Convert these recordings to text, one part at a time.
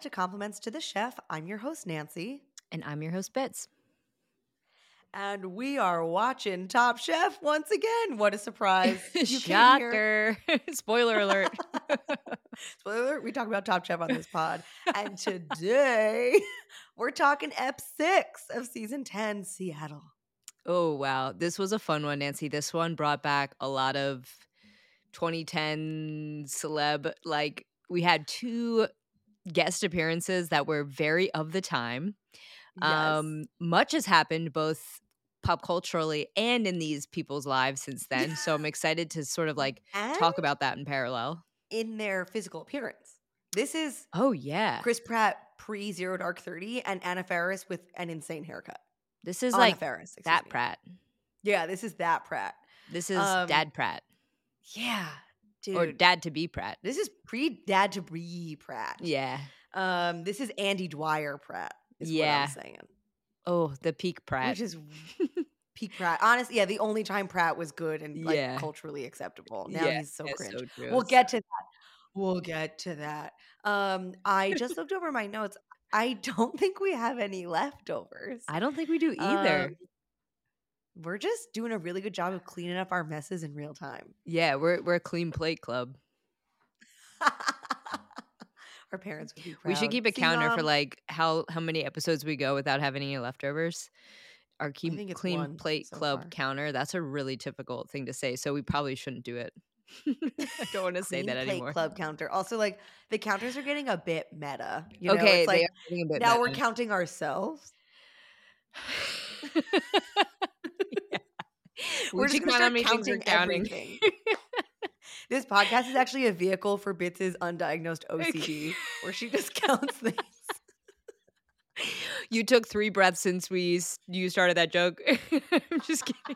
to Compliments to the Chef. I'm your host, Nancy. And I'm your host, Bits. And we are watching Top Chef once again. What a surprise. You came here. Shocker. Spoiler alert. Spoiler alert, we talk about Top Chef on this pod. And today, we're talking Ep 6 of Season 10, Seattle. Oh, wow. This was a fun one, Nancy. This one brought back a lot of 2010 celeb. Like, we had 2 guest appearances that were very of the time. Yes. Much has happened both pop culturally and in these people's lives since then. So I'm excited to sort of like talk about that in parallel. In their physical appearance. This is Chris Pratt pre-Zero Dark 30 and Anna Faris with an insane haircut. This is Anna like Faris, that Pratt. Yeah, this is that Pratt. This is Dad Pratt. Yeah, dude. Or Dad to be Pratt. This is pre-Dad to be Pratt. Yeah. This is Andy Dwyer Pratt is what I'm saying. Oh, the peak Pratt. Which is peak Pratt. Honestly, yeah, the only time Pratt was good and like culturally acceptable. Now he's so cringe. So we'll get to that. I just looked over my notes. I don't think we have any leftovers. I don't think we do either. We're just doing a really good job of cleaning up our messes in real time. Yeah, we're a clean plate club. Our parents would be proud. We should keep a counter for like how many episodes we go without having any leftovers. Our clean plate club counter. That's a really difficult thing to say, so we probably shouldn't do it. I don't want to say that anymore. Plate club counter. Also, like the counters are getting a bit meta. You know? Okay, it's like they are getting a bit now meta. we're counting ourselves. We're just gonna start counting everything. This podcast is actually a vehicle for Bits' undiagnosed OCD, where she just counts things. You took 3 breaths since you started that joke. I'm just kidding.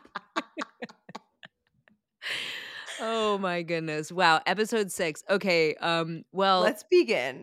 Oh my goodness. Wow. Episode 6. Okay. Well, let's begin.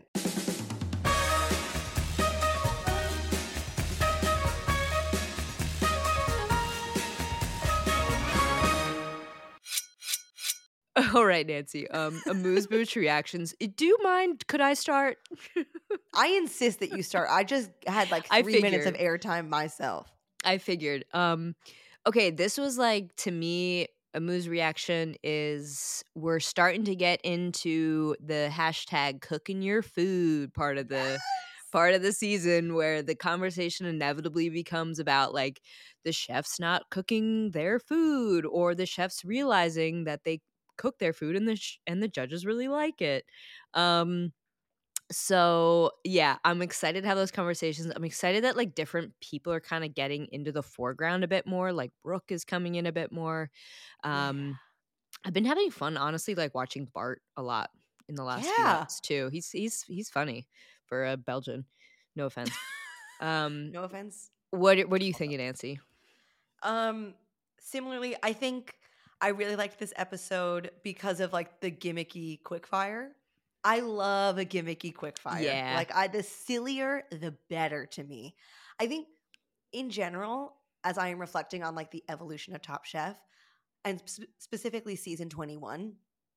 All right, Nancy. Amuse Bouche reactions. Do you mind? Could I start? I insist that you start. I just had like 3 minutes of airtime myself. I figured. Okay, this was like, to me, Amuse reaction is we're starting to get into the hashtag cooking your food part of the season, where the conversation inevitably becomes about like the chefs not cooking their food, or the chefs realizing that they cook their food and the judges really like it. So yeah, I'm excited to have those conversations. I'm excited that like different people are kind of getting into the foreground a bit more. Like Brooke is coming in a bit more. I've been having fun, honestly, like watching Bart a lot in the last few months too. He's funny for a Belgian. No offense. No offense. What are you thinking, Nancy? Similarly, I think I really liked this episode because of like the gimmicky quickfire. I love a gimmicky quickfire. Yeah. Like the sillier, the better to me. I think in general, as I am reflecting on like the evolution of Top Chef and specifically season 21,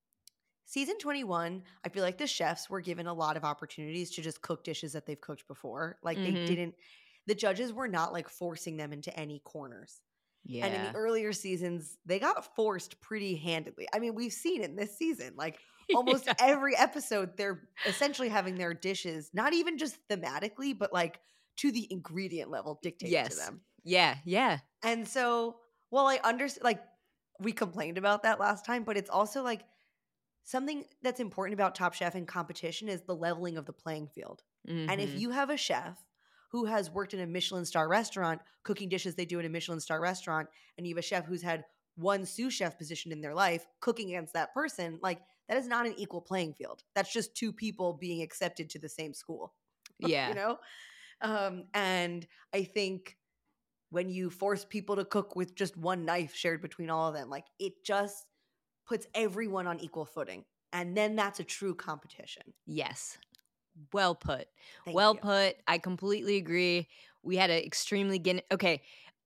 I feel like the chefs were given a lot of opportunities to just cook dishes that they've cooked before. Like the judges were not like forcing them into any corners. Yeah. And in the earlier seasons, they got forced pretty handedly. I mean, we've seen in this season, like almost every episode, they're essentially having their dishes, not even just thematically, but like to the ingredient level dictated to them. Yeah, yeah. And so, well, I understand, like we complained about that last time, but it's also like something that's important about Top Chef and competition is the leveling of the playing field. Mm-hmm. And if you have a chef who has worked in a Michelin star restaurant, cooking dishes they do in a Michelin star restaurant, and you have a chef who's had one sous chef position in their life, cooking against that person, like that is not an equal playing field. That's just 2 people being accepted to the same school. Yeah. You know? And I think when you force people to cook with just one knife shared between all of them, like it just puts everyone on equal footing. And then that's a true competition. Yes. Well put. Thank you. Put. I completely agree. We had an extremely okay.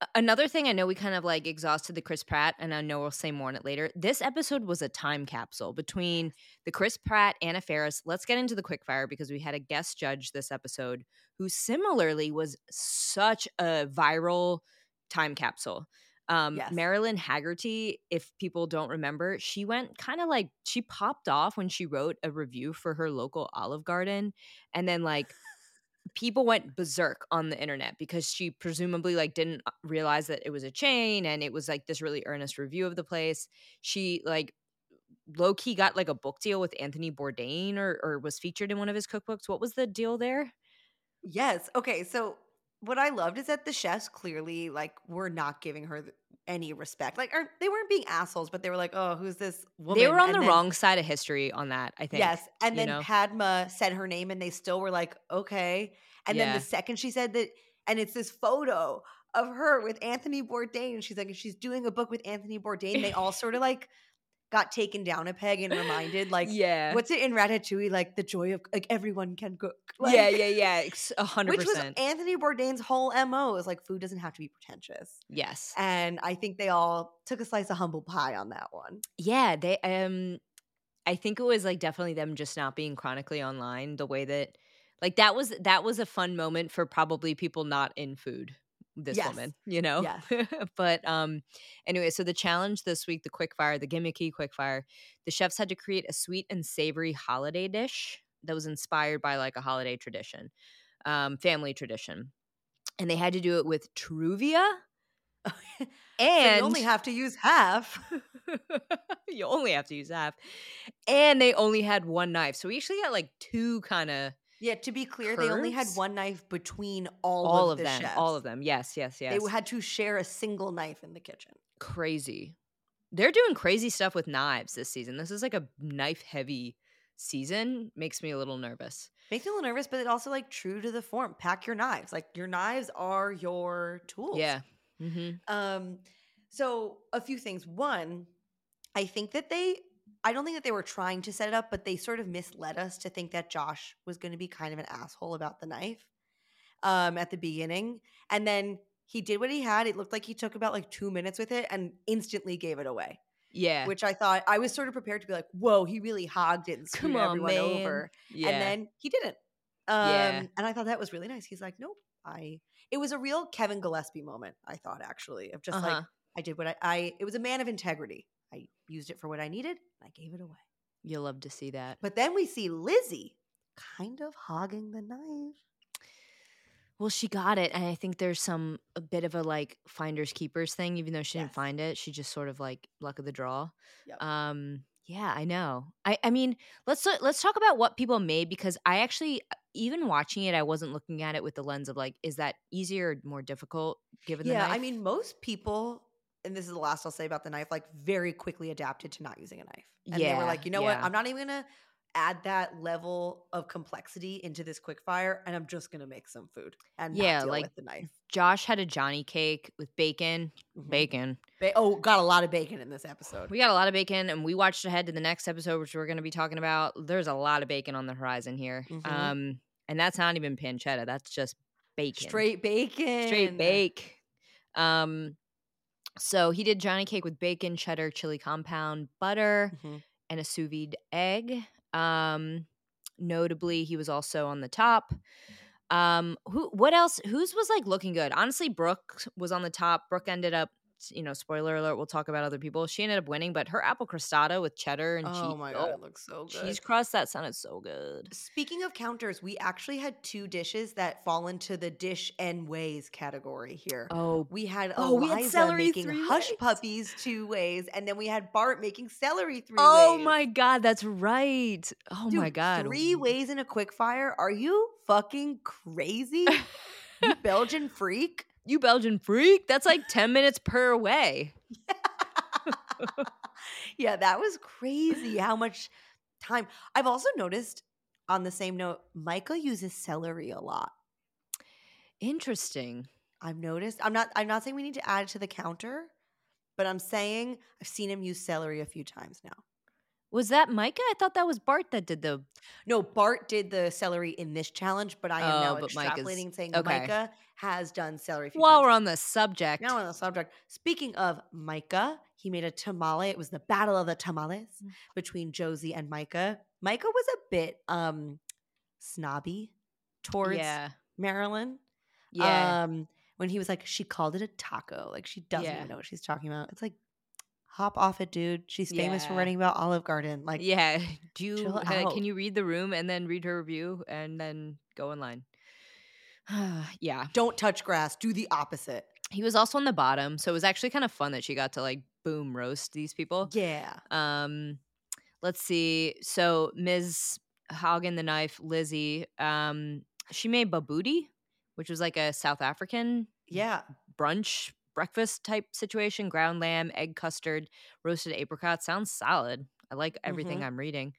Another thing, I know we kind of like exhausted the Chris Pratt, and I know we'll say more on it later. This episode was a time capsule between the Chris Pratt, Anna Faris. Let's get into the quickfire because we had a guest judge this episode who similarly was such a viral time capsule. Yes. Marilyn Haggerty, if people don't remember, she went kind of like, she popped off when she wrote a review for her local Olive Garden, and then like people went berserk on the internet because she presumably like didn't realize that it was a chain, and it was like this really earnest review of the place. She like low-key got like a book deal with Anthony Bourdain, or was featured in one of his cookbooks. What was the deal there? Yes. Okay. So what I loved is that the chefs clearly like were not giving her any respect. Like, or they weren't being assholes, but they were like, "Oh, who's this woman?" They were on the And then wrong side of history on that, I think. yes, and You then know? Padma said her name, and they still were like, "Okay." And then the Yeah. second she said that, and it's this photo of her with Anthony Bourdain, and she's like, if she's doing a book with Anthony Bourdain, they all sort of like got taken down a peg and reminded, like, Yeah. what's it in Ratatouille? Like the joy of like everyone can cook. Yeah, Like, yeah, yeah. which was 100%. Anthony Bourdain's whole MO is like food doesn't have to be pretentious. Yes. And I think they all took a slice of humble pie on that one. Yeah, they I think it was like definitely them just not being chronically online the way that like that was a fun moment for probably people not in food, this Yes. woman, you know? Yes. But anyway, so the challenge this week, the quickfire, the gimmicky quickfire, the chefs had to create a sweet and savory holiday dish that was inspired by like a holiday tradition, family tradition. And they had to do it with truvia. So And you only have to use half. you only have to use half. And they only had one knife. So we actually got like two kind of Yeah, to be clear, they only had curves. one knife between all All of of the them. chefs. All of them. Yes, yes, yes. They had to share a single knife in the kitchen. Crazy. They're doing crazy stuff with knives this season. This is like a knife heavy season. Makes me a little nervous. Makes me a little nervous, but it also like true to the form. Pack your knives. Like your knives are your tools. Yeah. Mm-hmm. So a few things. One, I think that I don't think that they were trying to set it up, but they sort of misled us to think that Josh was going to be kind of an asshole about the knife at the beginning. And then he did what he had. It looked like he took about like 2 minutes with it and instantly gave it away. Yeah. Which I thought, I was sort of prepared to be like, whoa, he really hogged it and screwed Come on, everyone man. over. Yeah. And then he didn't. Yeah. And I thought that was really nice. He's like, nope. It was a real Kevin Gillespie moment, I thought, actually, of just like, I did what it was a man of integrity. I used it for what I needed, and I gave it away. You'll love to see that. But then we see Lizzie kind of hogging the knife. Well, she got it, and I think there's a bit of a like finders keepers thing. Even though she didn't find it, she just sort of like luck of the draw. Yep. Yeah, I know. I mean, let's talk about what people made, because I actually, even watching it, I wasn't looking at it with the lens of like, is that easier or more difficult given the knife? Yeah, I mean, most people, and this is the last I'll say about the knife, like very quickly adapted to not using a knife. And they were like, you know what? I'm not even going to add that level of complexity into this quick fire, and I'm just going to make some food and not deal like with the knife. Josh had a Johnny cake with bacon. Mhm. Bacon. Got a lot of bacon in this episode. We got a lot of bacon, and we watched ahead to the next episode, which we're going to be talking about. There's a lot of bacon on the horizon here. Mhm. And that's not even pancetta. That's just bacon. Straight bacon. Straight bake. So he did Johnny cake with bacon, cheddar, chili compound, butter, and a sous vide egg. Notably, he was also on the top. What else? Whose was like looking good? Honestly, Brooke was on the top. Brooke ended up, spoiler alert, we'll talk about other people. She ended up winning, but her apple crostata with cheddar and cheese. Oh my God, it looks so good. Cheese crust, that sounded so good. Speaking of counters, we actually had 2 dishes that fall into the dish and ways category here. Oh, we had we had Eliza celery making 3 hush ways. puppies 2 ways, and then we had Bart making celery 3 ways. Oh my God, that's right. Oh Dude, my God. 3 ways in a quick fire? Are you fucking crazy? You Belgian freak? You Belgian freak? That's like 10 minutes per way. Yeah, that was crazy how much time. I've also noticed, on the same note, Micah uses celery a lot. Interesting. I've noticed. I'm not saying we need to add it to the counter, but I'm saying I've seen him use celery a few times now. Was that Micah? I thought that was Bart that did the. No, Bart did the celery in this challenge, but I am now But Micah's extrapolating saying okay. Micah has done celery a few While times. we're on the subject, Now on the subject, speaking of Micah, he made a tamale. It was the battle of the tamales between Josie and Micah. Micah was a bit snobby towards Marilyn. Yeah. When he was like, she called it a taco. Like, she doesn't Yeah. even know what she's talking about. It's like, hop off it, dude. She's famous for Yeah. writing about Olive Garden. Like, Yeah. chill out. Can you read the room and then read her review and then go in line? Yeah. Don't touch grass. Do the opposite. He was also on the bottom, so it was actually kind of fun that she got to like boom roast these people. Yeah. Let's see. So Ms. Hagen the Knife, Lizzie, she made babudi, which was like a South African brunch breakfast type situation. Ground lamb, egg custard, roasted apricot. Sounds solid. I like everything I'm reading.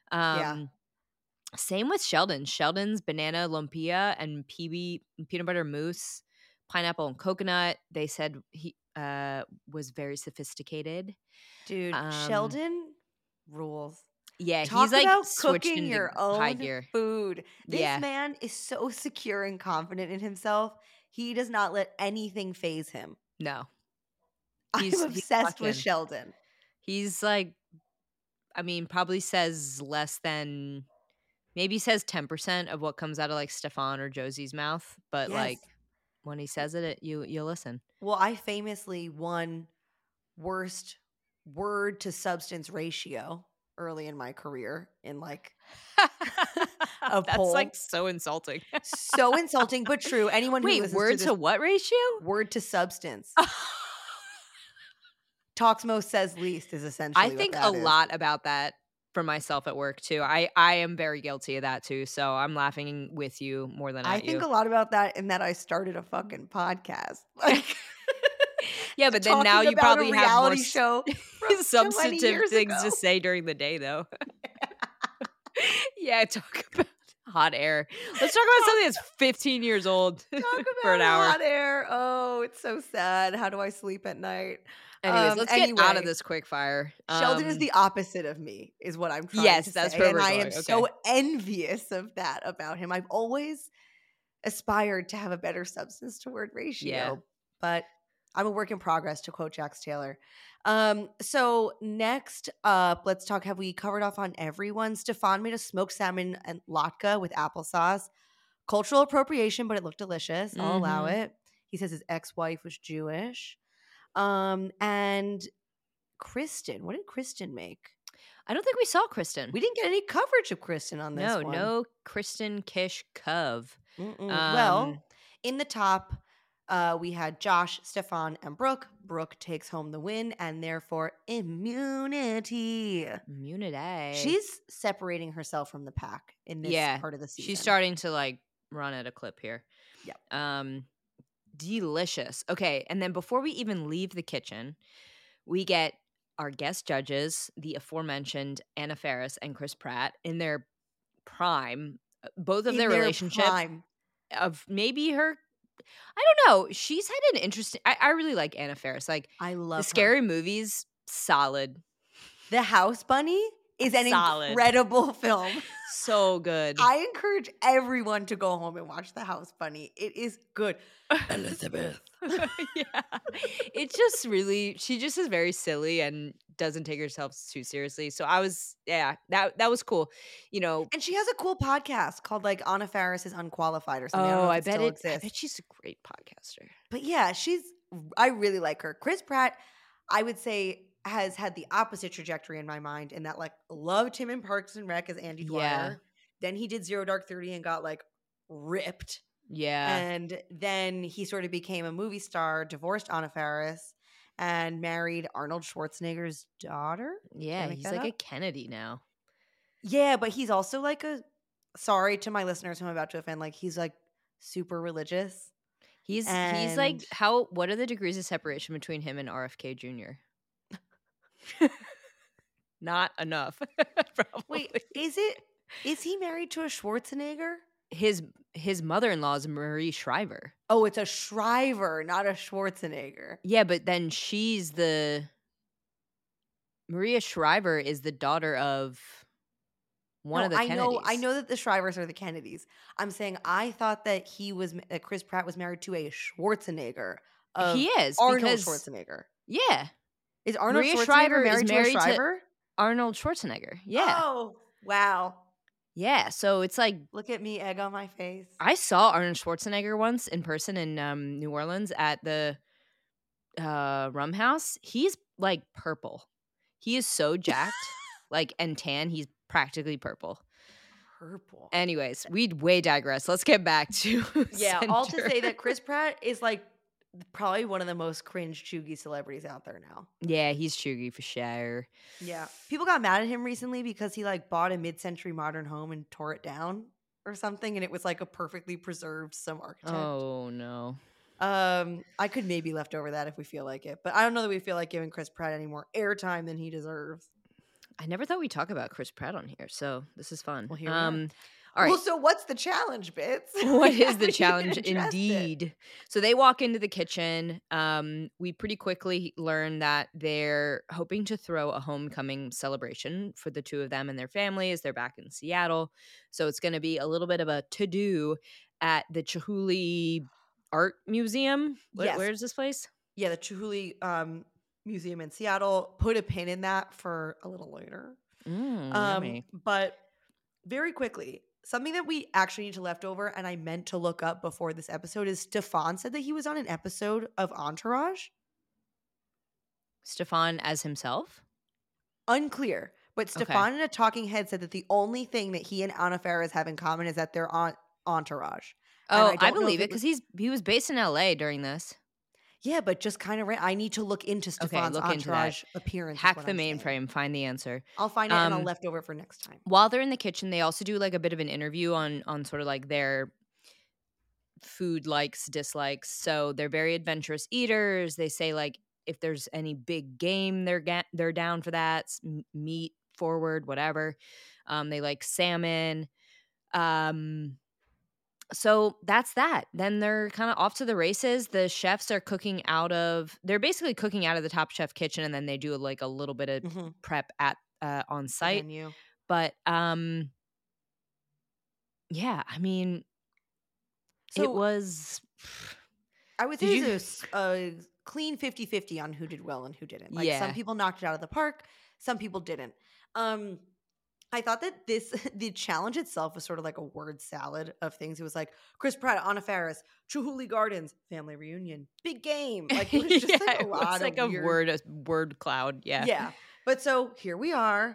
Same with Sheldon. Sheldon's banana lumpia and PB peanut butter mousse, pineapple and coconut. They said he was very sophisticated. Dude, Sheldon rules. Yeah, Talk he's like about switched cooking into your high own gear. food. This man is so secure and confident in himself. He does not let anything phase him. No. I'm obsessed with Sheldon. He's like, I mean, probably says less than, maybe says 10% of what comes out of like Stefan or Josie's mouth. But like when he says it, you listen. Well, I famously won worst word to substance ratio early in my career in like a That's poll. Like so insulting. So insulting, but true. Anyone who listens word to to what ratio? Word to substance. Talks most, says least is essentially I think a lot about that for myself at work too. I am very guilty of that too. So I'm laughing with you more than at you. I think a lot about that in that I started a fucking podcast. Like yeah, but then now you probably have more show substantive things to say during the day, though. Yeah, talk about hot air. Let's talk about something that's 15 years old talk about for an hour. Hot air. Oh, it's so sad. How do I sleep at night? Anyways, let's get out of this quick fire. Sheldon is the opposite of me, is what I'm trying to say. That's where we're and going. I am so envious of that about him. I've always aspired to have a better substance to word ratio, but I'm a work in progress, to quote Jax Taylor. So next up, let's talk. Have we covered off on everyone? Stefan made a smoked salmon and latke with applesauce. Cultural appropriation, but it looked delicious. I'll allow it. He says his ex-wife was Jewish. And Kristen, what did Kristen make? I don't think we saw Kristen. We didn't get any coverage of Kristen on this one. No Kristen Kish Cove. Well, in the top, we had Josh, Stefan, and Brooke. Brooke takes home the win and therefore immunity. She's separating herself from the pack in this part of the season. She's starting to like run at a clip here. Yeah. Delicious. Okay, and then before we even leave the kitchen, we get our guest judges, the aforementioned Anna Faris and Chris Pratt, in their prime. Both of their relationship of maybe her. I don't know. She's had an interesting. I really like Anna Faris. Like, I love the Scary Movies. Solid. The House Bunny is an incredible film. So good. I encourage everyone to go home and watch The House Bunny. It is good. Elizabeth. Yeah. It's just really, she just is very silly and doesn't take herself too seriously. So I was, that was cool. You know. And she has a cool podcast called like Anna Faris is Unqualified or something. Oh, I bet she's a great podcaster. But yeah, I really like her. Chris Pratt, I would say, has had the opposite trajectory in my mind in that like loved him in Parks and Rec as Andy Dwyer. Then he did Zero Dark 30 and got like ripped. Yeah. And then he sort of became a movie star, divorced Anna Faris, and married Arnold Schwarzenegger's daughter. Yeah, he's like a Kennedy now. Yeah, but he's also like sorry to my listeners who I'm about to offend, like he's like super religious. He's like, what are the degrees of separation between him and RFK Jr.? Not enough. Wait, is he married to a Schwarzenegger? His mother-in-law is Marie Shriver. Oh, it's a Shriver, not a Schwarzenegger. Yeah, but then she's the Maria Shriver is the daughter of one of the Kennedys. I know that the Shrivers are the Kennedys. I'm saying I thought that Chris Pratt was married to a Schwarzenegger He of is Arnold because Schwarzenegger. yeah, Is Arnold Maria Schwarzenegger Shriver is married to a married to Shriver? Arnold Schwarzenegger. Yeah, Oh, wow. yeah. So it's like Look at me, egg on my face. I saw Arnold Schwarzenegger once in person in New Orleans at the Rum House. He's like purple. He is so jacked, like and tan. He's practically purple. Purple. Anyways, we'd way digress. Let's get back to Yeah, all to Cinder. say that Chris Pratt is like probably one of the most cringe chuggy celebrities out there now. Yeah, he's chuggy for sure. Yeah. People got mad at him recently because he like bought a mid-century modern home and tore it down or something, and it was like a perfectly preserved some architect. Oh no. I could maybe left over that if we feel like it, but I don't know that we feel like giving Chris Pratt any more airtime than he deserves. I never thought we'd talk about Chris Pratt on here, so this is fun. Well, here we are. All right. Well, so what's the challenge, Bits? What We is the haven't challenge? even addressed it. Indeed. So they walk into the kitchen. We pretty quickly learn that they're hoping to throw a homecoming celebration for the two of them and their families. They're back in Seattle. So it's going to be a little bit of a to-do at the Chihuly Art Museum. Yes. Where is this place? Yeah, the Chihuly Museum in Seattle. Put a pin in that for a little later. Yummy. But very quickly, something that we actually need to left over and I meant to look up before this episode is Stefan said that he was on an episode of Entourage. Stefan as himself? Unclear. But Stefan in a talking head said that the only thing that he and Anna Faris have in common is that they're on Entourage. Oh, I believe it because he was based in LA during this. Yeah, but just kind of I need to look into Stefan's Entourage appearance. Hack the mainframe, find the answer. I'll find it and I'll left over for next time. While they're in the kitchen, they also do like a bit of an interview on sort of like their food likes, dislikes. So they're very adventurous eaters. They say like if there's any big game, they're down for that. Meat forward, whatever. They like salmon. So that's that. Then they're kind of off to the races. The chefs are they're basically cooking out of the Top Chef kitchen, and then they do like a little bit of prep at on site. But yeah, I mean, so it was. I would say it was a clean 50-50 on who did well and who didn't. Like some people knocked it out of the park, some people didn't. I thought that the challenge itself was sort of like a word salad of things. It was like Chris Pratt, Anna Faris, Chihuly Gardens, family reunion, big game. Like it was just like a lot of weird... a word cloud. Yeah. Yeah. But so here we are.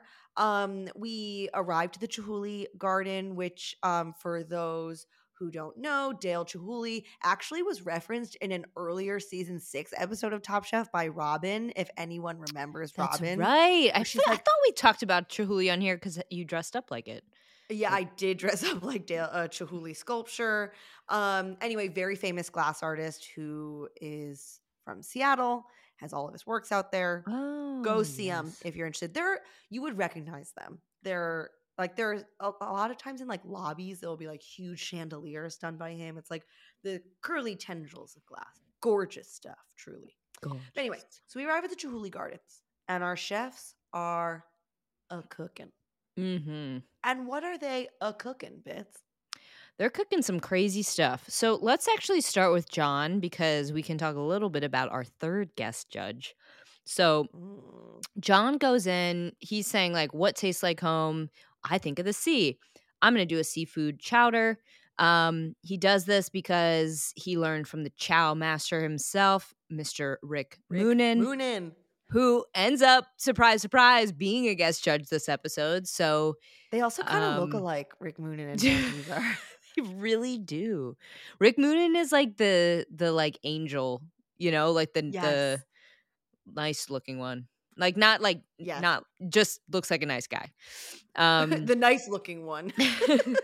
We arrived at the Chihuly Garden, which for those who don't know, Dale Chihuly actually was referenced in an earlier season 6 episode of Top Chef by Robin, if anyone remembers. That's Robin. Right. I thought we talked about Chihuly on here because you dressed up like it. Yeah, I did dress up like Dale Chihuly sculpture. Anyway, very famous glass artist who is from Seattle, has all of his works out there. Oh, go see them if you're interested. You would recognize them. They're like there's a lot of times in like lobbies there will be like huge chandeliers done by him. It's like the curly tendrils of glass. Gorgeous stuff, truly. Gorgeous. But anyway, so we arrive at the Chihuly Gardens and our chefs are a-cooking. Mm-hmm. And what are they a-cooking, Bits? They're cooking some crazy stuff. So let's actually start with John because we can talk a little bit about our third guest judge. So John goes in, he's saying like, what tastes like home? I think of the sea. I'm going to do a seafood chowder. He does this because he learned from the chow master himself, Mr. Rick Moonen, who ends up, surprise, surprise, being a guest judge this episode. So they also kind of look alike, Rick Moonen and John Caesar. They really do. Rick Moonen is like the like angel, you know, like the nice looking one. Like not just looks like a nice guy. The nice looking one. Okay,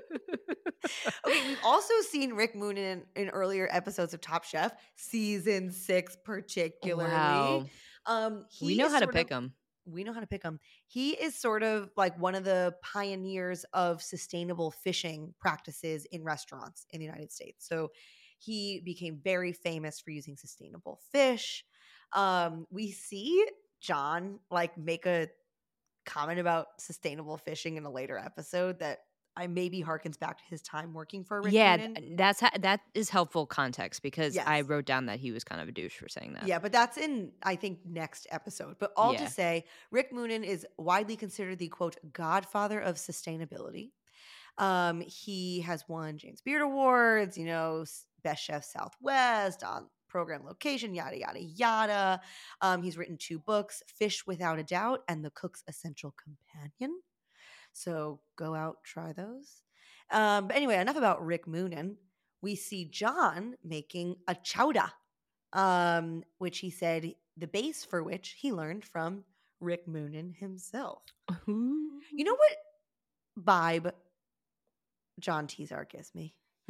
we've also seen Rick Moonen in earlier episodes of Top Chef, season 6 particularly. Wow. We know how to pick him. We know how to pick him. He is sort of like one of the pioneers of sustainable fishing practices in restaurants in the United States. So he became very famous for using sustainable fish. We see John like make a comment about sustainable fishing in a later episode that I maybe harkens back to his time working for Rick Yeah, Moonen. that is helpful context because I Yes. wrote down that he was kind of a douche for saying that. Yeah, but that's in, I think, next episode. But all to Yeah. say, Rick Moonen is widely considered the, quote, godfather of sustainability. He has won James Beard Awards, Best Chef Southwest, on program location, yada, yada, yada. He's written 2 books, Fish Without a Doubt and The Cook's Essential Companion. So go out, try those. But anyway, enough about Rick Moonen. We see John making a chowder, which he said the base for which he learned from Rick Moonen himself. You know what vibe John Teasar gives me?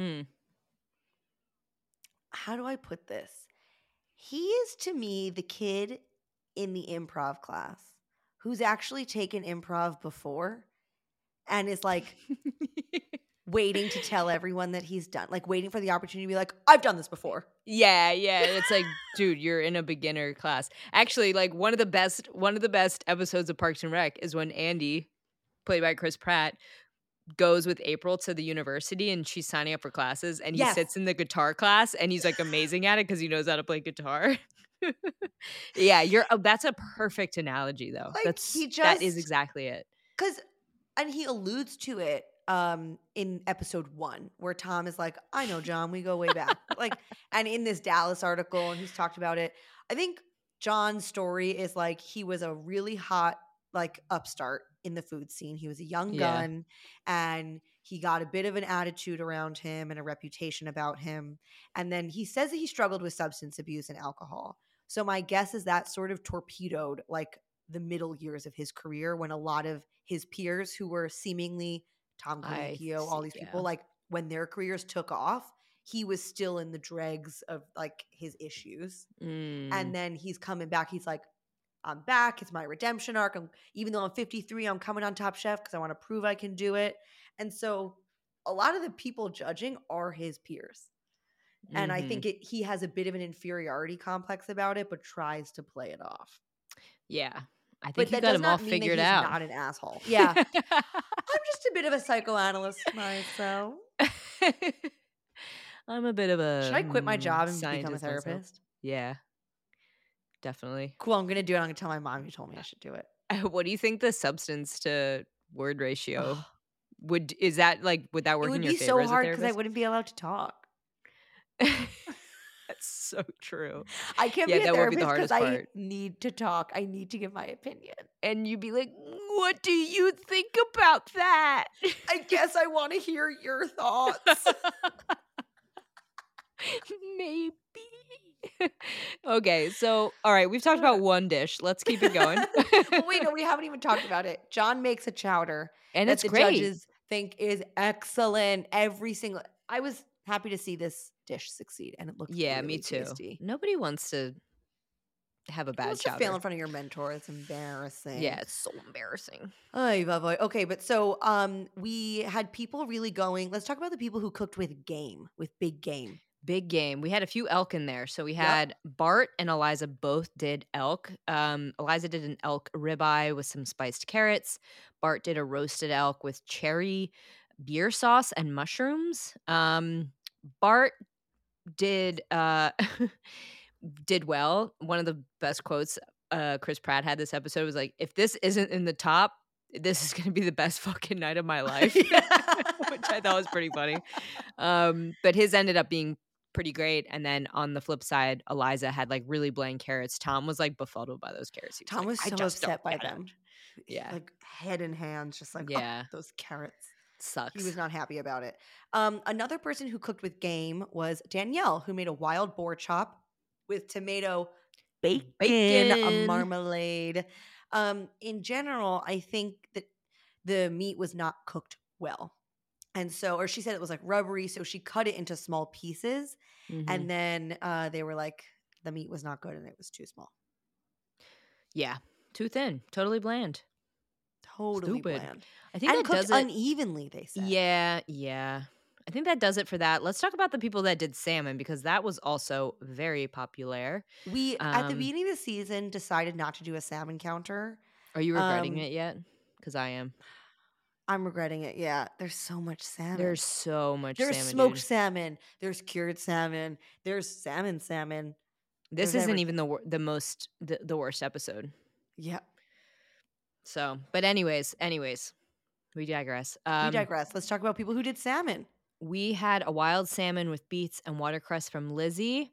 How do I put this? He is to me the kid in the improv class who's actually taken improv before and is like waiting to tell everyone that he's done, like waiting for the opportunity to be like, I've done this before. Yeah. It's like, dude, you're in a beginner class. Actually, like one of the best episodes of Parks and Rec is when Andy, played by Chris Pratt, goes with April to the university and she's signing up for classes and he sits in the guitar class and he's like amazing at it because he knows how to play guitar. Yeah, that's a perfect analogy though. Like, that is exactly it. And he alludes to it in episode 1 where Tom is like, I know John, we go way back. And in this Dallas article, and he's talked about it, I think John's story is like he was a really hot like upstart in the food scene. He was a young gun and he got a bit of an attitude around him and a reputation about him. And then he says that he struggled with substance abuse and alcohol. So my guess is that sort of torpedoed like the middle years of his career when a lot of his peers who were seemingly Tom Colicchio, all these people, like when their careers took off, he was still in the dregs of like his issues. And then he's coming back. He's like, I'm back. It's my redemption arc. Even though I'm 53, I'm coming on Top Chef because I want to prove I can do it. And so a lot of the people judging are his peers. And I think he has a bit of an inferiority complex about it, but tries to play it off. Yeah. I think you got him all figured out. He's not an asshole. Yeah. I'm just a bit of a psychoanalyst myself. I'm a bit of a Should I quit my job and become a therapist? Myself. Yeah. Definitely. Cool. I'm going to do it. I'm going to tell my mom you told me I should do it. What do you think the substance to word ratio would that work in your favor? It would be so hard because I wouldn't be allowed to talk. That's so true. I can't be a therapist because I need to talk. I need to give my opinion. And you'd be like, what do you think about that? I guess I want to hear your thoughts. Maybe. Okay, so all right, we've talked about one dish. Let's keep it going. Well, wait, no, we haven't even talked about it. John makes a chowder, and it's the great. Judges think is excellent. I was happy to see this dish succeed, and it looked really me too. tasty. Nobody wants to have a bad chowder. To fail in front of your mentor. It's embarrassing. Yeah, it's so embarrassing. Okay, but so we had people really going. Let's talk about the people who cooked with big game. Big game. We had a few elk in there. So we had Bart and Eliza both did elk. Eliza did an elk ribeye with some spiced carrots. Bart did a roasted elk with cherry beer sauce and mushrooms. Bart did did well. One of the best quotes Chris Pratt had this episode was like, if this isn't in the top, this is going to be the best fucking night of my life. Which I thought was pretty funny. But his ended up being pretty great. And then on the flip side, Eliza had like really bland carrots. Tom was like befuddled by those carrots. Tom was so upset by them. Yeah. Like head in hands, just like, those carrots. Sucks. He was not happy about it. Another person who cooked with game was Danielle, who made a wild boar chop with tomato bacon marmalade. In general, I think that the meat was not cooked well. And so, or she said it was like rubbery, so she cut it into small pieces. And then they were like, the meat was not good and it was too small. Yeah. Too thin. Totally bland. Totally bland. I think and that cooked unevenly, they said. Yeah. I think that does it for that. Let's talk about the people that did salmon because that was also very popular. We, at the beginning of the season, decided not to do a salmon counter. Are you regretting it yet? Because I am. I'm regretting it. Yeah, there's so much salmon. There's so much There's salmon, smoked dude. salmon. There's cured salmon. There's salmon. This There's isn't even the worst episode. Yeah. So, but anyways, we digress. We digress. Let's talk about people who did salmon. We had a wild salmon with beets and watercress from Lizzie.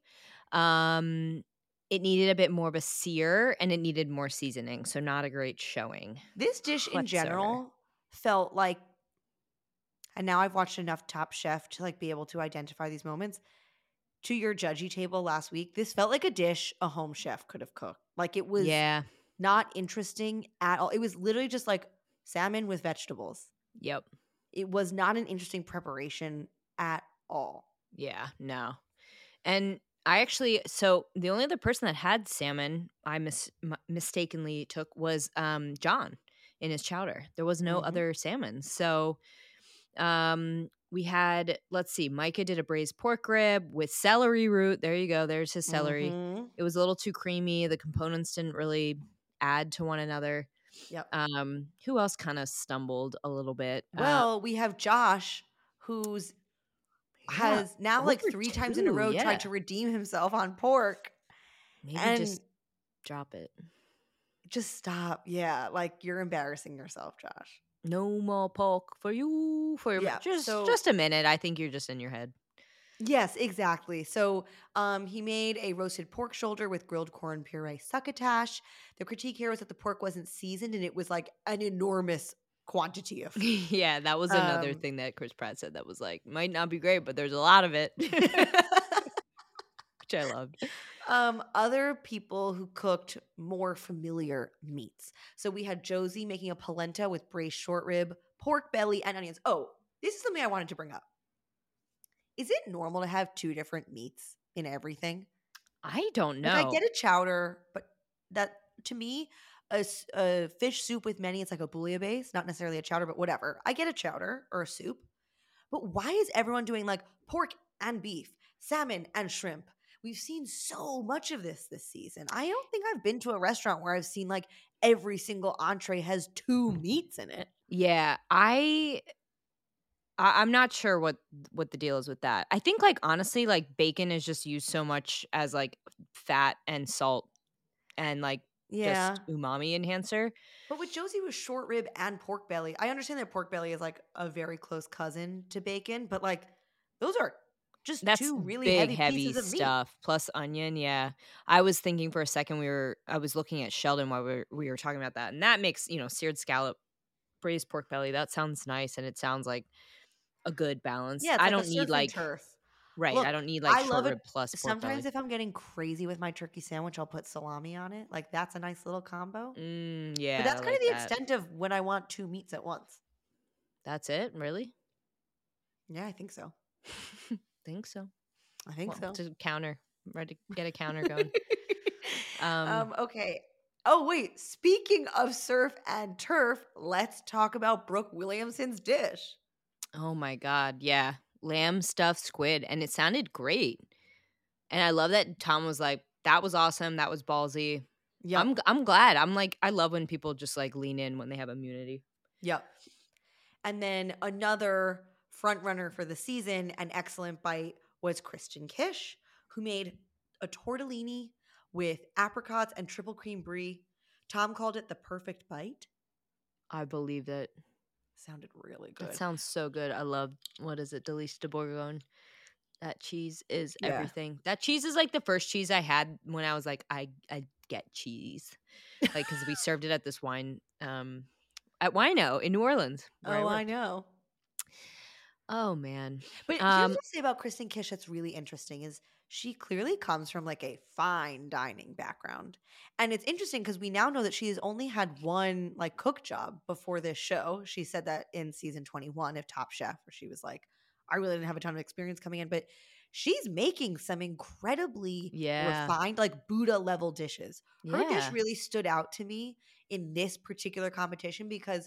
It needed a bit more of a sear and it needed more seasoning, so not a great showing. This dish in general felt like, and now I've watched enough Top Chef to like be able to identify these moments. To your judgy table last week, this felt like a dish a home chef could have cooked. Like it was not interesting at all. It was literally just like salmon with vegetables. Yep. It was not an interesting preparation at all. Yeah, no. And I actually, so the only other person that had salmon I mistakenly took was John in his chowder. There was no other salmon. So we had, let's see, Micah did a braised pork rib with celery root. There you go. There's his celery. It was a little too creamy. The components didn't really add to one another. Yep. Who else kind of stumbled a little bit? Well, we have Josh, who's has now like 3 times in a row tried to redeem himself on pork. Maybe just drop it. Just stop. Yeah, like you're embarrassing yourself, Josh. No more pork for you. Just a minute. I think you're just in your head. Yes, exactly. So he made a roasted pork shoulder with grilled corn puree succotash. The critique here was that the pork wasn't seasoned and it was like an enormous quantity of food. Yeah, that was another thing that Chris Pratt said that was like, might not be great, but there's a lot of it. Which I loved. Other people who cooked more familiar meats. So we had Josie making a polenta with braised short rib, pork belly, and onions. Oh, this is something I wanted to bring up. Is it normal to have 2 different meats in everything? I don't know. Like I get a chowder, but that to me, a fish soup with many, it's like a bouillabaisse, not necessarily a chowder, but whatever. I get a chowder or a soup. But why is everyone doing like pork and beef, salmon and shrimp? We've seen so much of this season. I don't think I've been to a restaurant where I've seen like every single entree has 2 meats in it. Yeah, I'm not sure what the deal is with that. I think like honestly, like bacon is just used so much as like fat and salt and like just umami enhancer. But with Josie was short rib and pork belly. I understand that pork belly is like a very close cousin to bacon, but like those are just 2 really big, heavy pieces of stuff meat. plus onion. Yeah, I was thinking for a second I was looking at Sheldon while we were talking about that, and that makes seared scallop, braised pork belly. That sounds nice, and it sounds like a good balance. Yeah, I don't need like turf. Right, Look, I don't need like I short rib plus pork sometimes belly. if I'm getting crazy with my turkey sandwich, I'll put salami on it. Like that's a nice little combo. Yeah, but that's kind of the extent of when I want 2 meats at once. That's it, really? Yeah, I think so. Think so. I think so. To counter, ready to get a counter going. Okay. Oh wait, speaking of surf and turf, let's talk about Brooke Williamson's dish. Oh my God, yeah. Lamb stuffed squid, and it sounded great. And I love that Tom was like, that was awesome, that was ballsy. Yeah, I'm glad. I'm like, I love when people just like lean in when they have immunity. Yep. And then another front runner for the season, an excellent bite, was Kristen Kish, who made a tortellini with apricots and triple cream brie. Tom called it the perfect bite. I believed it. Sounded really good. That sounds so good. I love, what is it, Delice de Bourgogne. That cheese is everything. That cheese is like the first cheese I had when I was like, I get cheese. Like, because we served it at this wine, at Wino in New Orleans. Oh, I know. Oh, man. But here's what I say about Kristen Kish that's really interesting is she clearly comes from like a fine dining background. And it's interesting because we now know that she has only had one like cook job before this show. She said that in season 21 of Top Chef, where she was like, I really didn't have a ton of experience coming in, but she's making some incredibly refined, like Buddha level dishes. Her dish really stood out to me in this particular competition because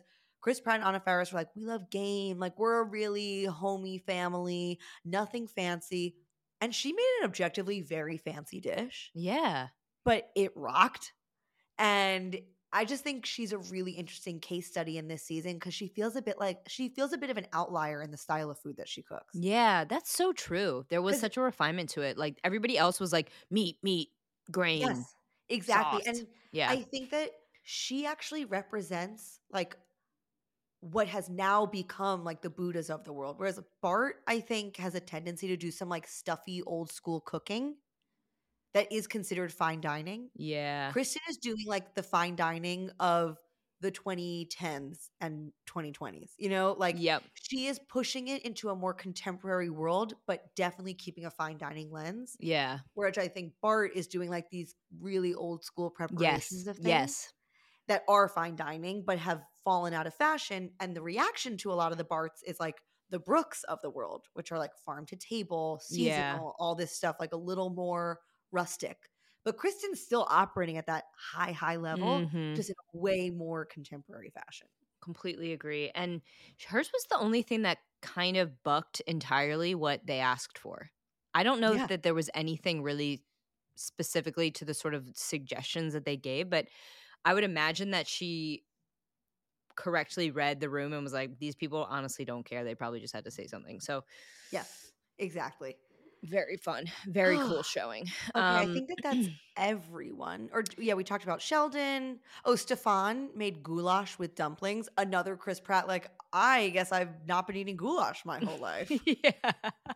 Chris Pratt and Anna Faris were like, we love game. Like, we're a really homey family, nothing fancy. And she made an objectively very fancy dish. Yeah. But it rocked. And I just think she's a really interesting case study in this season because she feels a bit of an outlier in the style of food that she cooks. Yeah, that's so true. There was 'Cause- such a refinement to it. Like everybody else was like meat, grain. Yes, exactly. sauce. And Yeah. I think that she actually represents like what has now become like the Buddhas of the world. Whereas Bart, I think, has a tendency to do some like stuffy old school cooking that is considered fine dining. Yeah. Kristen is doing like the fine dining of the 2010s and 2020s, you know, like Yep. she is pushing it into a more contemporary world, but definitely keeping a fine dining lens. Yeah. Whereas I think Bart is doing like these really old school preparations Yes. of things Yes. that are fine dining, but have fallen out of fashion. And the reaction to a lot of the Barts is like the Brooks of the world, which are like farm to table, seasonal, all this stuff, like a little more rustic. But Kristen's still operating at that high level, Mhm. just in a way more contemporary fashion. Completely agree. And hers was the only thing that kind of bucked entirely what they asked for. I don't know Yeah. that there was anything really specifically to the sort of suggestions that they gave, but I would imagine that she correctly read the room and was like, these people honestly don't care. They probably just had to say something. So, Yes, exactly. very fun. Very cool showing. Okay, I think that's everyone. Or yeah, we talked about Sheldon. Oh, Stefan made goulash with dumplings. Another Chris Pratt. Like, I guess I've not been eating goulash my whole life. Yeah.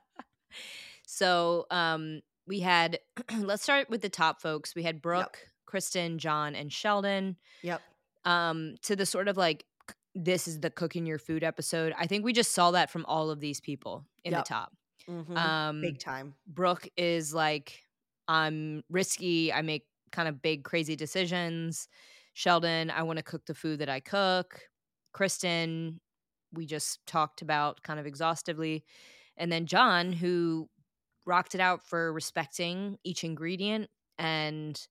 So we had let's start with the top folks. We had Brooke, Kristen, John, and Sheldon. Yep. To the sort of like this is the cooking your food episode. I think we just saw that from all of these people in the top. Big time. Brooke is like, I'm risky. I make kind of big, crazy decisions. Sheldon, I want to cook the food that I cook. Kristen, we just talked about kind of exhaustively. And then John, who rocked it out for respecting each ingredient and,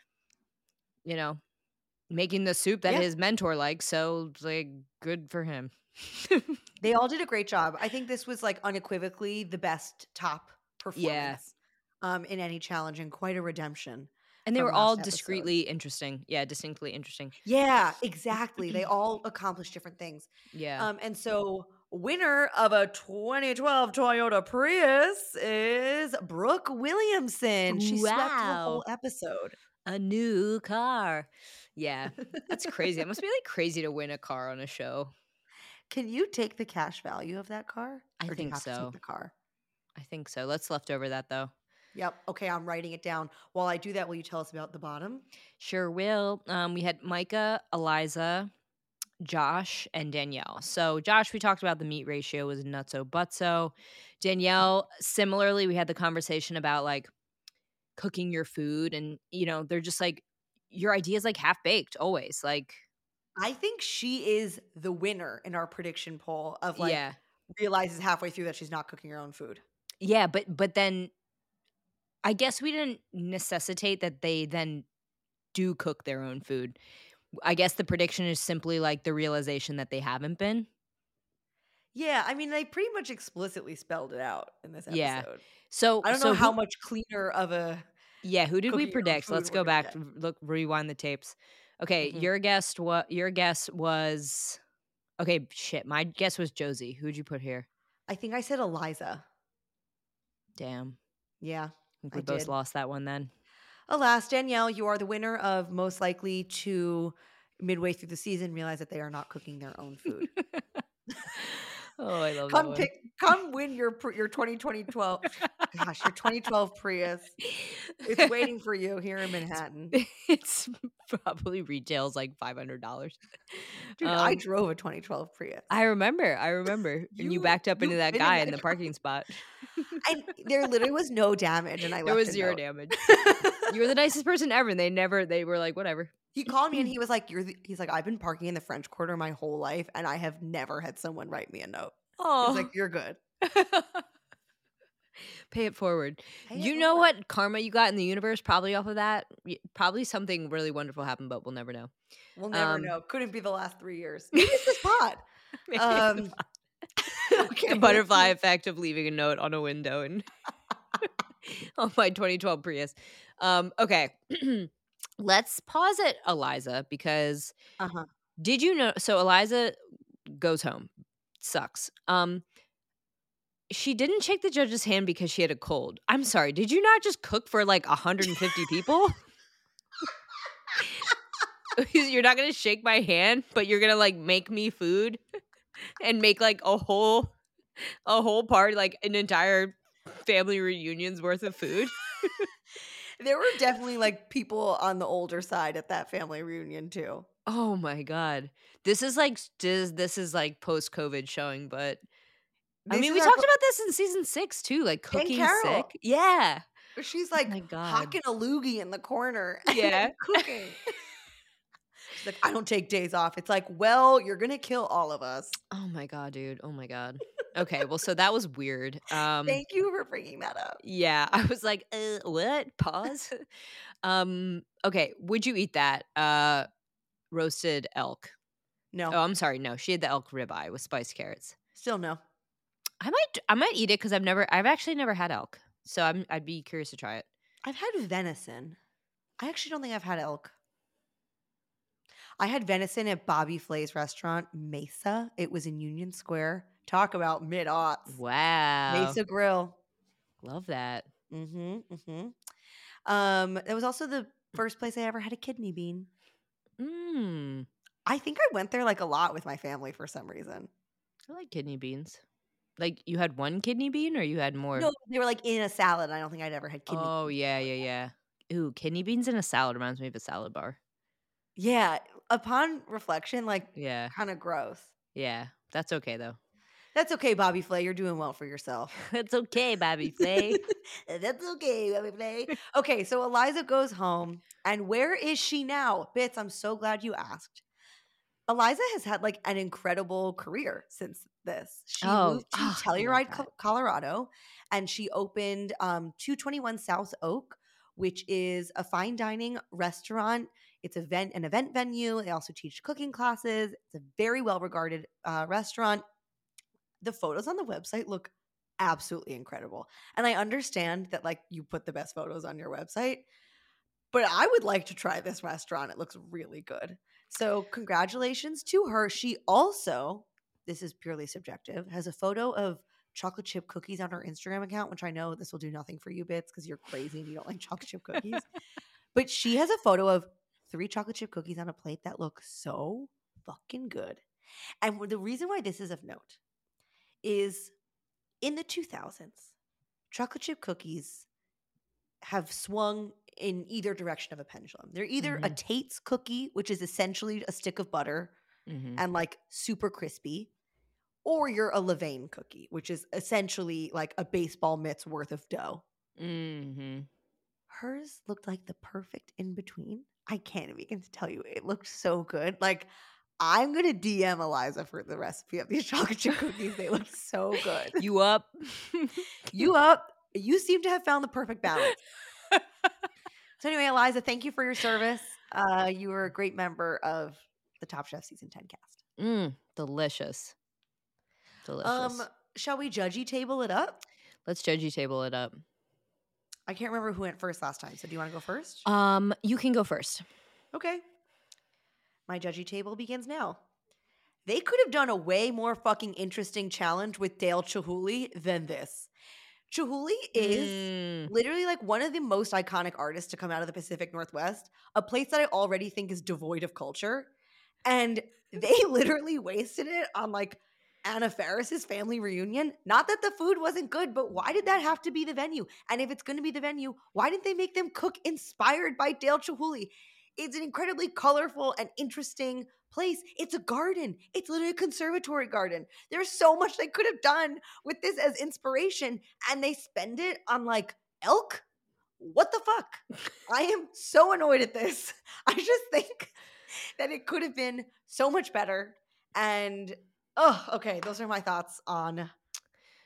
you know, making the soup that his mentor likes. So, like, good for him. They all did a great job. I think this was like unequivocally the best top performance in any challenge and quite a redemption. And they from were all last discreetly interesting. Yeah, distinctly interesting. Yeah, exactly. They all accomplished different things. Yeah. And so winner of a 2012 Toyota Prius is Brooke Williamson. She swept the whole episode. A new car. Yeah. That's crazy. It must be like crazy to win a car on a show. Can you take the cash value of that car? I Or do you think have to so. take the car? I think so. Let's left over that though. Yep. Okay, I'm writing it down. While I do that, will you tell us about the bottom? Sure will. We had Micah, Eliza, Josh, and Danielle. So Josh, we talked about the meat ratio was nutso butso. Danielle, similarly, we had the conversation about like cooking your food, and you know, they're just like your idea is like half baked always. Like, I think she is the winner in our prediction poll of like yeah, realizes halfway through that she's not cooking her own food. yeah, but then I guess we didn't necessitate that they then do cook their own food. I guess the prediction is simply like the realization that they haven't been. Yeah, I mean, they pretty much explicitly spelled it out in this episode. Yeah. So I don't know how much cleaner of a who did we cooking your own predict? food Let's we're go gonna back. get. Look, rewind the tapes. Okay, Mhm. your guess was okay. Shit, my guess was Josie. Who'd you put here? I think I said Eliza. Damn, Yeah, I think I we both did. lost that one then. Alas, Danielle, you are the winner of most likely to midway through the season realize that they are not cooking their own food. Oh, I love that one. Come win your 2012 gosh, your 2012 Prius. It's waiting for you here in Manhattan. It's probably retails like $500. Dude, I drove a 2012 Prius. I remember. And you backed up into that been guy in the parking spot. And there literally was no damage, and I There left was a zero note. damage. You were the nicest person ever, and they were like, whatever. He called me and he was like, he's like, I've been parking in the French Quarter my whole life, and I have never had someone write me a note. Oh, He's like, you're good. Pay it forward. Pay You it know forward. what karma you got in the universe probably off of that? Probably something really wonderful happened, but we'll never know. We'll never know. Couldn't be the last 3 years. Maybe Maybe it's this pod. it's the, Okay. the butterfly effect of leaving a note on a window and on my 2012 Prius. Okay. Let's pause at Eliza because Uh-huh. did you know? So Eliza goes home. Sucks. She didn't shake the judge's hand because she had a cold. I'm sorry. Did you not just cook for like 150 people? You're not gonna shake my hand, but you're gonna like make me food and make like a whole party, like an entire family reunion's worth of food. There were definitely like people on the older side at that family reunion too. Oh my god, this is like post-COVID showing, but I mean, we talked about this in season 6 too, like And cooking Carol. sick. Yeah. She's Oh like my god. hocking a loogie in the corner Yeah. and cooking. She's like, I don't take days off. It's like, well, you're gonna kill all of us. Oh my god, dude. Oh my god. Okay, well, so that was weird. Thank you for bringing that up. Yeah, I was like, what? Pause. Okay, would you eat that? Roasted elk. No, Oh, I'm sorry. No, she had the elk ribeye with spiced carrots. still no. I might eat it because I've actually never had elk, so I'd be curious to try it. I've had venison. I actually don't think I've had elk. I had venison at Bobby Flay's restaurant, Mesa. It was in Union Square. Talk about mid-aughts. Wow, Mesa Grill. love that. It was also the first place I ever had a kidney bean. Mm, I think I went there like a lot with my family for some reason. I like kidney beans. Like you had one kidney bean, or you had more? No, they were like in a salad. I don't think I'd ever had kidney. Oh beans yeah, before. yeah. Ooh, kidney beans in a salad reminds me of a salad bar. Yeah. Upon reflection, like, Yeah, kind of gross. yeah. That's okay though. That's okay, Bobby Flay. You're doing well for yourself. That's okay, Bobby Flay. That's okay, Bobby Flay. Okay, so Eliza goes home, and where is she now? Bits, I'm so glad you asked. Eliza has had like an incredible career since this. She moved to Telluride, Colorado, and she opened 221 South Oak, which is a fine dining restaurant. It's an event venue. They also teach cooking classes. It's a very well regarded restaurant. The photos on the website look absolutely incredible, and I understand that like you put the best photos on your website, but I would like to try this restaurant. It looks really good. So congratulations to her. She also, this is purely subjective, has a photo of chocolate chip cookies on her Instagram account, which I know this will do nothing for you, Bits, because you're crazy and you don't like chocolate chip cookies. But she has a photo of 3 chocolate chip cookies on a plate that look so fucking good. And the reason why this is of note is in the 2000s, chocolate chip cookies have swung in either direction of a pendulum. They're either a Tate's cookie, which is essentially a stick of butter and like super crispy, or you're a Levain cookie, which is essentially like a baseball mitt's worth of dough. Hers looked like the perfect in between. I can't even begin to tell you. It looked so good. Like, I'm going to DM Eliza for the recipe of these chocolate chip cookies. They look so good. You up? You up? You seem to have found the perfect balance. So anyway, Eliza, thank you for your service. You were a great member of the Top Chef Season 10 cast. Delicious. Delicious. Shall we judgy table it up? Let's judgy table it up. I can't remember who went first last time. So do you want to go first? You can go first. Okay. My judgy table begins now. They could have done a way more fucking interesting challenge with Dale Chihuly than this. Chihuly is literally like one of the most iconic artists to come out of the Pacific Northwest, a place that I already think is devoid of culture. And they literally wasted it on like Anna Faris's family reunion. Not that the food wasn't good, but why did that have to be the venue? And if it's going to be the venue, why didn't they make them cook inspired by Dale Chihuly? It's an incredibly colorful and interesting place. It's a garden. It's literally a conservatory garden. There's so much they could have done with this as inspiration, and they spend it on like elk? What the fuck? I am so annoyed at this. I just think that it could have been so much better. And okay, those are my thoughts on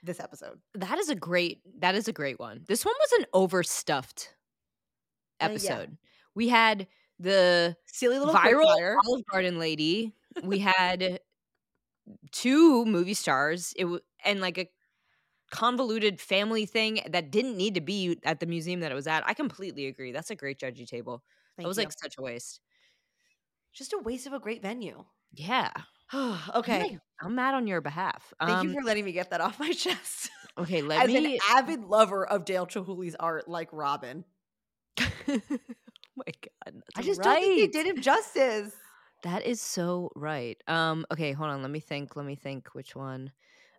this episode. That is a great one. This one was an overstuffed episode. We had the silly little viral quickfire. Olive Garden lady. We had 2 movie stars. And like a convoluted family thing that didn't need to be at the museum that it was at. I completely agree. That's a great judgy table. That was like such a waste. Just a waste of a great venue. Yeah. Okay. I'm mad on your behalf. Thank you for letting me get that off my chest. Okay, As an avid lover of Dale Chihuly's art, like Robin. Oh my God. I just don't think they did him justice. That is so right. Okay, hold on. Let me think which one.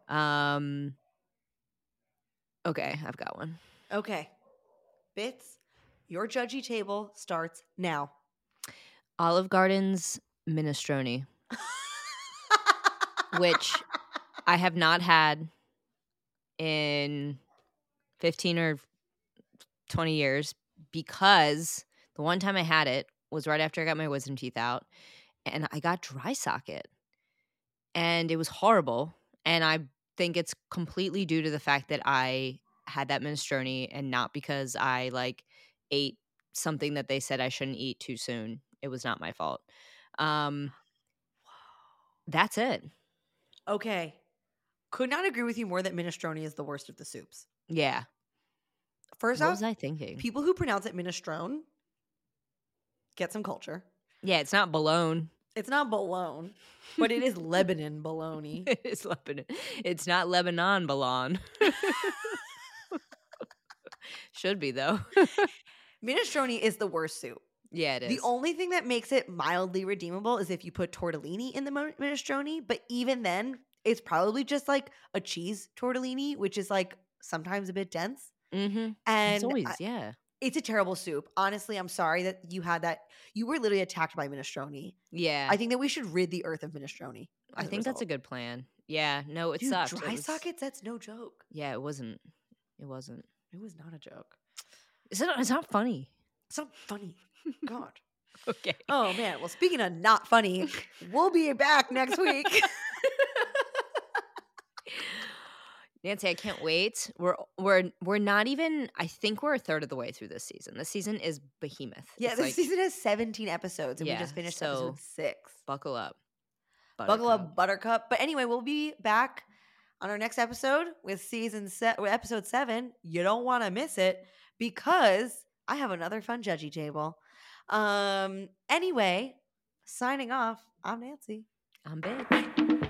Okay, I've got one. Okay. Bits, your judgy table starts now. Olive Garden's minestrone. Which I have not had in 15 or 20 years because the one time I had it was right after I got my wisdom teeth out and I got dry socket. And it was horrible. And I think it's completely due to the fact that I had that minestrone and not because I like ate something that they said I shouldn't eat too soon. It was not my fault. That's it. Okay. Could not agree with you more that minestrone is the worst of the soups. Yeah. First what off, was I thinking? People who pronounce it minestrone, get some culture. Yeah, it's not bologna. It's not bologna, but it is Lebanon bologna. It is Lebanon. It's not Lebanon bologna. Should be, though. Minestrone is the worst soup. Yeah, it is. The only thing that makes it mildly redeemable is if you put tortellini in the minestrone, but even then, it's probably just like a cheese tortellini, which is like sometimes a bit dense. Mm-hmm. And it's always, yeah. It's a terrible soup. Honestly, I'm sorry that you had that. You were literally attacked by minestrone. Yeah. I think that we should rid the earth of minestrone. I think that's a good plan. Yeah. No, it Dude, sucked. Dry sockets, that's no joke. Yeah, it wasn't. It wasn't. It was not a joke. It's not funny. It's not funny. God. Okay. Oh, man. Well, speaking of not funny, we'll be back next week. Nancy, I can't wait. We're not even. I think we're a third of the way through this season. This season is behemoth. Yeah, this season has 17 episodes, and we just finished episode 6. Buckle up, buckle up, Buttercup. But anyway, we'll be back on our next episode with episode 7. You don't want to miss it because I have another fun judgy table. Anyway, signing off. I'm Nancy. I'm Babe.